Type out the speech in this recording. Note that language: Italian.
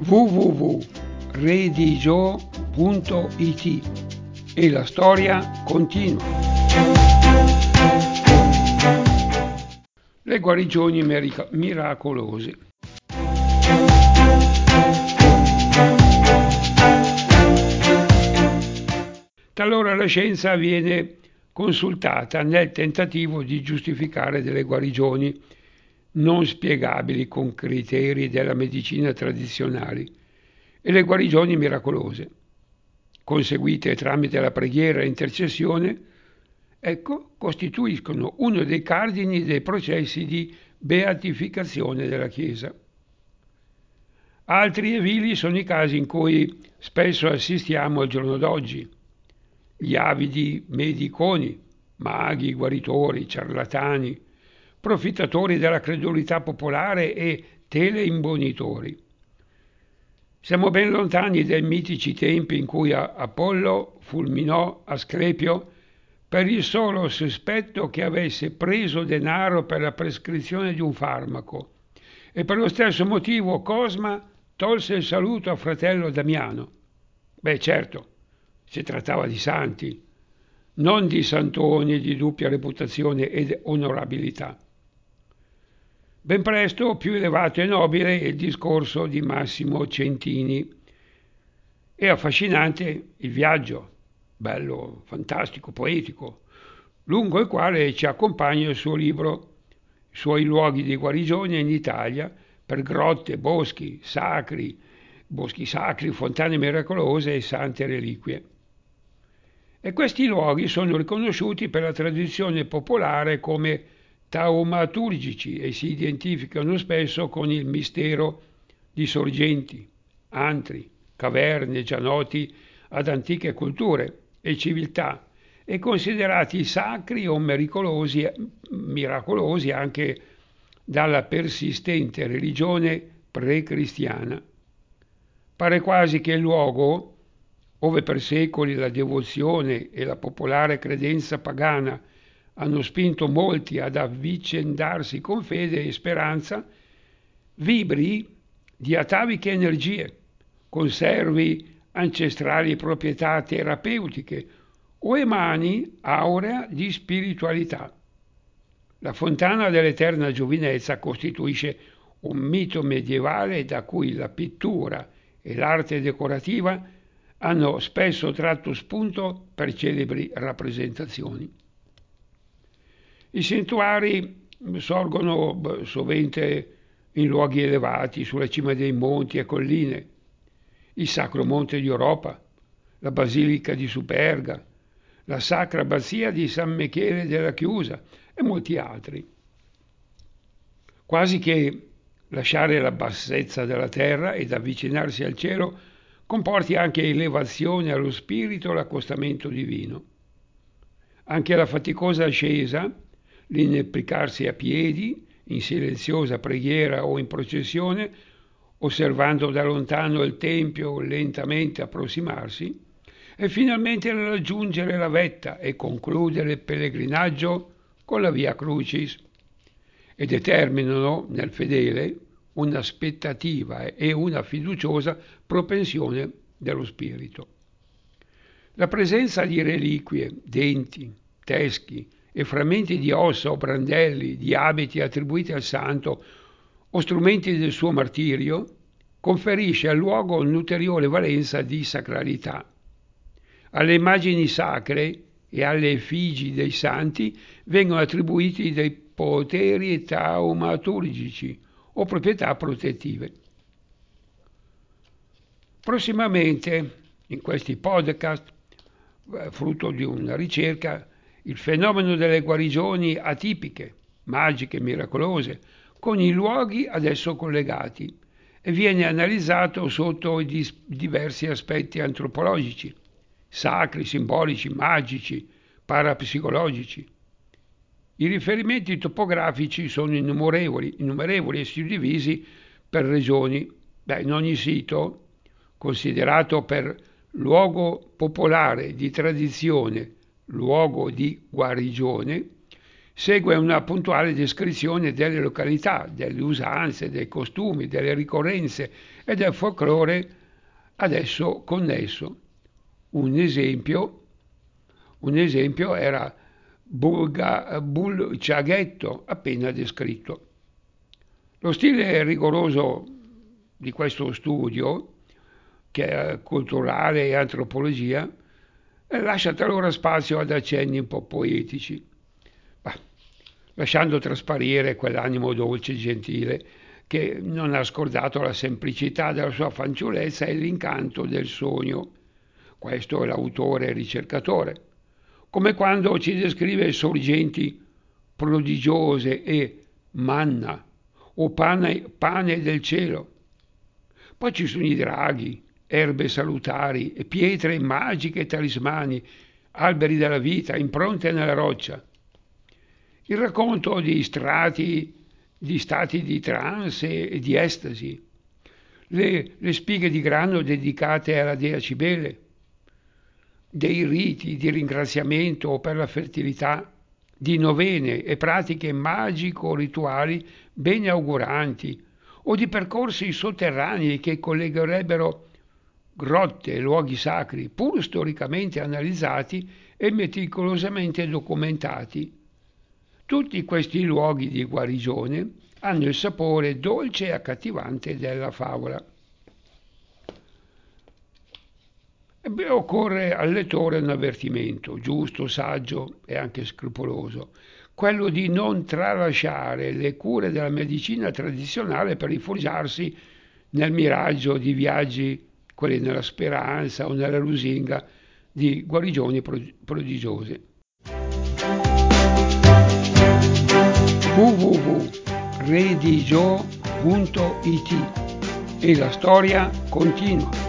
www.redigio.it e la storia continua. Le guarigioni miracolose. Talora la scienza viene consultata nel tentativo di giustificare delle guarigioni non spiegabili con criteri della medicina tradizionali e le guarigioni miracolose, conseguite tramite la preghiera e intercessione, costituiscono uno dei cardini dei processi di beatificazione della Chiesa. Altri e vili sono i casi in cui spesso assistiamo al giorno d'oggi. Gli avidi mediconi, maghi, guaritori, ciarlatani, profittatori della credulità popolare e teleimbonitori. Siamo ben lontani dai mitici tempi in cui Apollo fulminò Asclepio per il solo sospetto che avesse preso denaro per la prescrizione di un farmaco e per lo stesso motivo Cosma tolse il saluto a fratello Damiano. Beh, certo, si trattava di santi, non di santoni di dubbia reputazione ed onorabilità. Ben presto più elevato e nobile è il discorso di Massimo Centini. È affascinante il viaggio, bello, fantastico, poetico, lungo il quale ci accompagna il suo libro, i suoi luoghi di guarigione in Italia, per grotte, boschi sacri, fontane miracolose e sante reliquie. E questi luoghi sono riconosciuti per la tradizione popolare come taumaturgici e si identificano spesso con il mistero di sorgenti, antri, caverne già noti ad antiche culture e civiltà e considerati sacri o miracolosi anche dalla persistente religione pre-cristiana. Pare quasi che il luogo, ove per secoli la devozione e la popolare credenza pagana hanno spinto molti ad avvicendarsi con fede e speranza, vibri di ataviche energie, conservi ancestrali proprietà terapeutiche o emani aurea di spiritualità. La fontana dell'eterna giovinezza costituisce un mito medievale da cui la pittura e l'arte decorativa hanno spesso tratto spunto per celebri rappresentazioni. I santuari sorgono sovente in luoghi elevati, sulla cima dei monti e colline. Il Sacro Monte di Europa, la Basilica di Superga, la Sacra Abbazia di San Michele della Chiusa e molti altri. Quasi che lasciare la bassezza della terra ed avvicinarsi al cielo comporti anche elevazione allo spirito e l'accostamento divino. Anche la faticosa ascesa, l'inepplicarsi a piedi, in silenziosa preghiera o in processione, osservando da lontano il tempio lentamente approssimarsi, e finalmente raggiungere la vetta e concludere il pellegrinaggio con la Via Crucis, e determinano nel fedele un'aspettativa e una fiduciosa propensione dello spirito. La presenza di reliquie, denti, teschi e frammenti di ossa o brandelli di abiti attribuiti al santo o strumenti del suo martirio conferisce al luogo un'ulteriore valenza di sacralità. Alle immagini sacre e alle effigi dei santi vengono attribuiti dei poteri taumaturgici o proprietà protettive. Prossimamente, in questi podcast, frutto di una ricerca, il fenomeno delle guarigioni atipiche, magiche, miracolose, con i luoghi ad esso collegati, e viene analizzato sotto i diversi aspetti antropologici, sacri, simbolici, magici, parapsicologici. I riferimenti topografici sono innumerevoli e suddivisi per regioni. In ogni sito, considerato per luogo popolare di tradizione, luogo di guarigione, segue una puntuale descrizione delle località, delle usanze, dei costumi, delle ricorrenze e del folklore ad esso connesso. Un esempio era Bulciaghetto, appena descritto. Lo stile rigoroso di questo studio, che è culturale e antropologia, lascia talora spazio ad accenni un po' poetici, lasciando trasparire quell'animo dolce e gentile che non ha scordato la semplicità della sua fanciullezza e l'incanto del sogno. Questo è l'autore e ricercatore. Come quando ci descrive sorgenti prodigiose e manna o pane del cielo. Poi ci sono i draghi, erbe salutari e pietre magiche e talismani, alberi della vita, impronte nella roccia. Il racconto di stati di trance e di estasi, le spighe di grano dedicate alla dea Cibele, dei riti di ringraziamento per la fertilità, di novene e pratiche magico-rituali ben auguranti, o di percorsi sotterranei che collegherebbero grotte e luoghi sacri, pur storicamente analizzati e meticolosamente documentati. Tutti questi luoghi di guarigione hanno il sapore dolce e accattivante della favola. Occorre al lettore un avvertimento, giusto, saggio e anche scrupoloso, quello di non tralasciare le cure della medicina tradizionale per rifugiarsi nel miraggio di viaggi, quelli nella speranza o nella lusinga di guarigioni prodigiose. www.redigio.it e la storia continua.